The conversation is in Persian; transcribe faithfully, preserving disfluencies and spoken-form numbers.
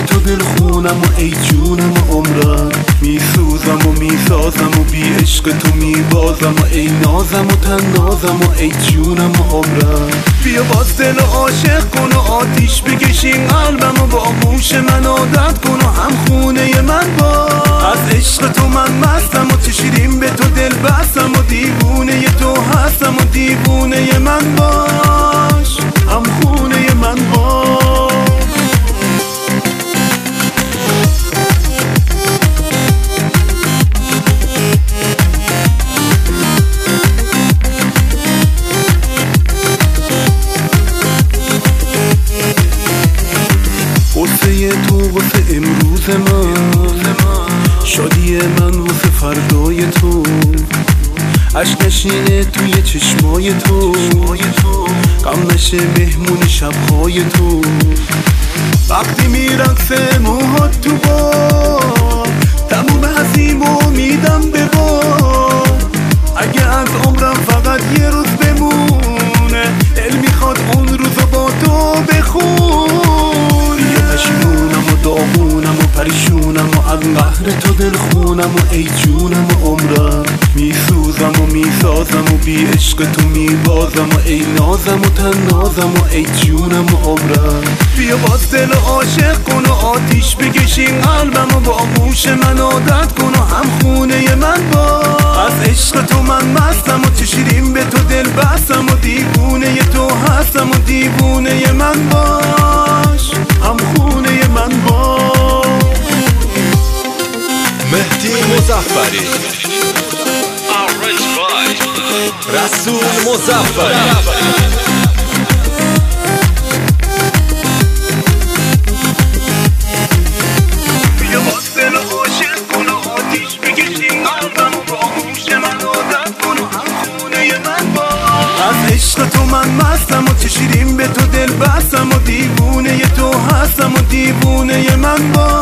تو دل خونم و ای جونم و عمرم، میسوزم و میسازم و بی عشق تو میبازم و ای نازم و تنازم و ای جونم و عمرم. بیا باز دل عاشق کن و آتیش بکشین قلبم و با گوش من عادت کن و هم خونه من باش. از عشق تو من مستم و چشیریم به تو دل بستم و دیوونه تو هستم و دیوونه من باش، هم خونه من باش. واسه تو واسه امروز من، شادی من واسه فردای تو، عشق نشینه توی چشمای تو، غم نشه مهمون شبهای تو. وقتی میرقصه موهات تو باد، تموم هزیم و میدم به باد. اگه از عمرم فقط یه روز بمونه، دل میخواد اون روزو با تو بخون. یه پشیمونم و داغونم و پریشونم و از قهر تو دل خونم و ای جونم و عمرم، میسوزم و میسازم و بی عشق تو میبازم و ای نازم و تنازم و ای جونم و عمرم. بیا باز دل عاشق کن و آتیش بکشین قلبم و با گوش من عادت کن و هم خونه من باش. از عشق تو من مستم و چشیریم به تو دل بستم و دیوونه تو هستم و دیوونه من باش، هم خونه من باش. مهدی مظفری، رسول مظفری. بیا باز دل عاشق کن و آتیش بکشین قلبم و با گوش من عادت کن و هم خونه من باش. از عشق تو من مستم و چشیریم به تو دل بستم و دیوونه تو هستم و دیوونه من باش.